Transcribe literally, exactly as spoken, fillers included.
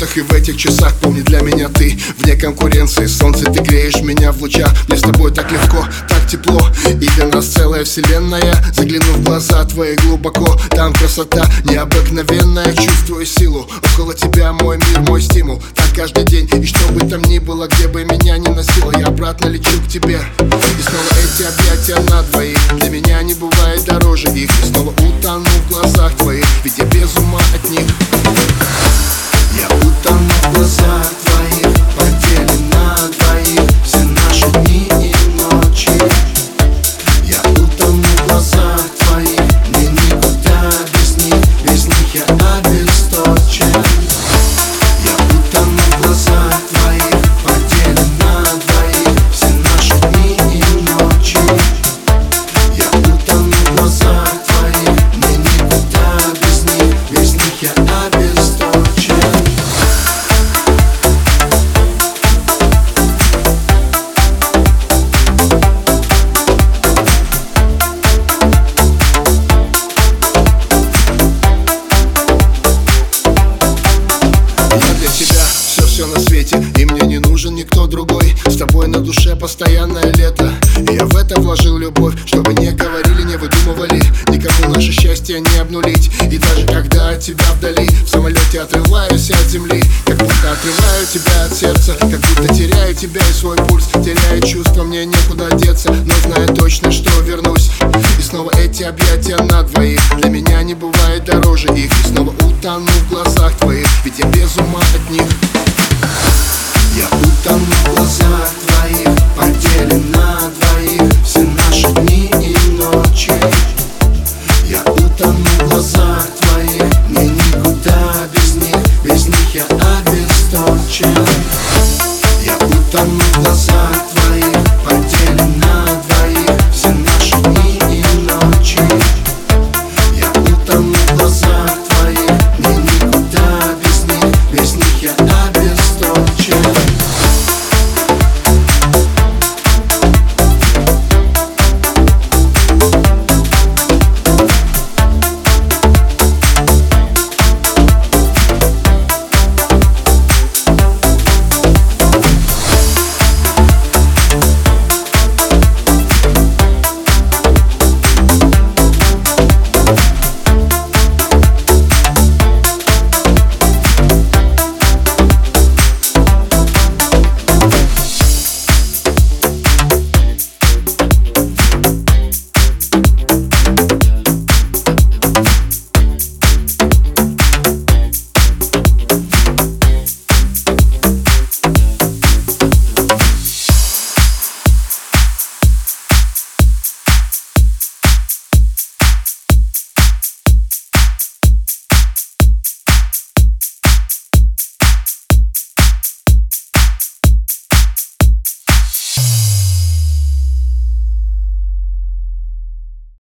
минутах и в этих часах. Помни, для меня ты вне конкуренции. Солнце, ты греешь меня в лучах. Мне с тобой так легко, так тепло, и для нас целая вселенная. Заглянув в глаза твои глубоко, там красота необыкновенная. Чувствую силу, около тебя мой мир, мой стимул. Так каждый день, и что бы там ни было, где бы меня ни носило, я обратно лечу к тебе. И снова эти объятия на двоих, для меня не бывает дороже их. И снова утону в глазах твоих, ведь я без ума от них. Я утону в глазах твоих, поделен на двоих все наши дни и ночи. Я утону в глазах твоих, мне никуда без них, без них я обесточен. Я утону в глазах твоих, поделен на двоих все наши дни и ночи. Я утону в глазах твоих, мне никуда без них, без них я обесточен. Все на свете, и мне не нужен никто другой. С тобой на душе постоянное лето, и я в это вложил любовь. Чтобы не говорили, не выдумывали, никому наше счастье не обнулить. И даже когда от тебя вдали, в самолете отрываюсь от земли, как будто отрываю тебя от сердца, как будто теряю тебя и свой пульс. Теряю чувства, мне некуда деться, но знаю точно, что вернусь. И снова эти объятия на двоих, для меня не бывает дороже их. И снова утону в глазах твоих, ведь я без ума от них. Я утону в глазах